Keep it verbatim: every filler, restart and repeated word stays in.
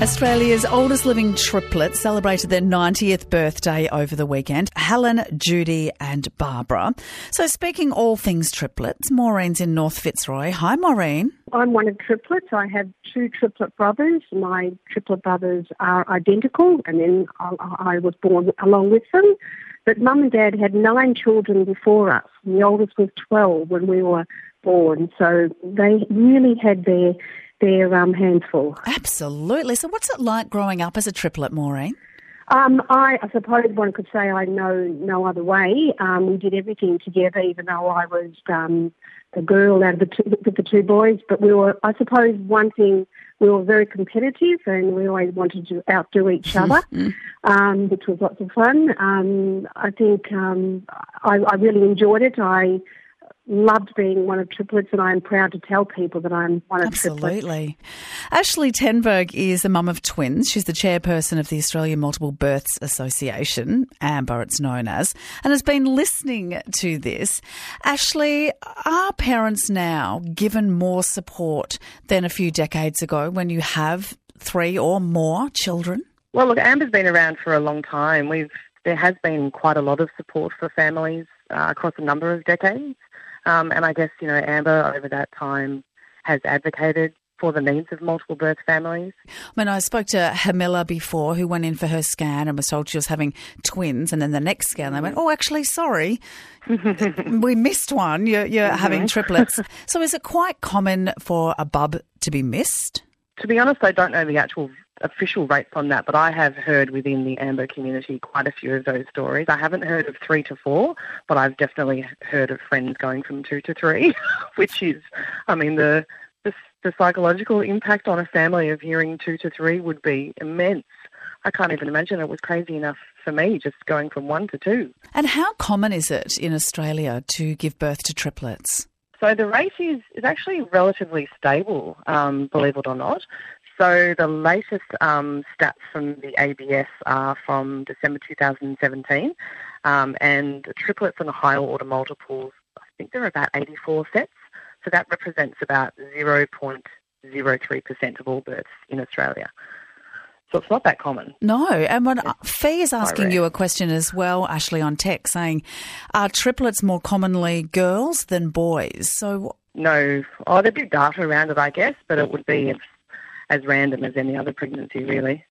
Australia's oldest living triplets celebrated their ninetieth birthday over the weekend. Helen, Judy and Barbara. So speaking all things triplets, Maureen's in North Fitzroy. Hi, Maureen. I'm one of triplets. I have two triplet brothers. My triplet brothers are identical, and then I, I was born along with them. But Mum and Dad had nine children before us. The oldest was twelve when we were born. So they really had their their um, hands full. Absolutely. So what's it like growing up as a triplet, Maureen? Um, I, I suppose one could say I know no other way. Um, we did everything together, even though I was um, the girl out of the two, with the two boys. But we were, I suppose, one thing, we were very competitive and we always wanted to outdo each other, um, which was lots of fun. Um, I think um, I, I really enjoyed it. I loved being one of triplets, and I'm proud to tell people that I'm one of triplets. Absolutely. Ashley Tenberg is the mum of twins. She's the chairperson of the Australian Multiple Births Association, AMBER it's known as, and has been listening to this. Ashley, are parents now given more support than a few decades ago when you have three or more children? Well, look, AMBER's been around for a long time. We've There has been quite a lot of support for families uh, across a number of decades. Um, and I guess, you know, AMBER over that time has advocated for the needs of multiple birth families. I mean, I spoke to Hamila before, who went in for her scan and was told she was having twins, and then the next scan they went, oh, actually, sorry, we missed one, you're, you're mm-hmm. having triplets. So is it quite common for a bub to be missed? To be honest, I don't know the actual official rates on that, but I have heard within the AMBER community quite a few of those stories. I haven't heard of three to four, but I've definitely heard of friends going from two to three, which is, I mean, the, the the psychological impact on a family of hearing two to three would be immense. I can't even imagine. It was crazy enough for me just going from one to two. And how common is it in Australia to give birth to triplets? So the rate is, is actually relatively stable, um, believe it or not. So the latest um, stats from the A B S are from December two thousand seventeen, um, and triplets and higher order multiples, I think they're about eighty-four sets. So that represents about zero point zero three percent of all births in Australia. So it's not that common. No, and when Fee is asking you a question as well, Ashley, on text, saying, are triplets more commonly girls than boys? So no, oh, there'd be data around it, I guess, but it would be as random as any other pregnancy, really.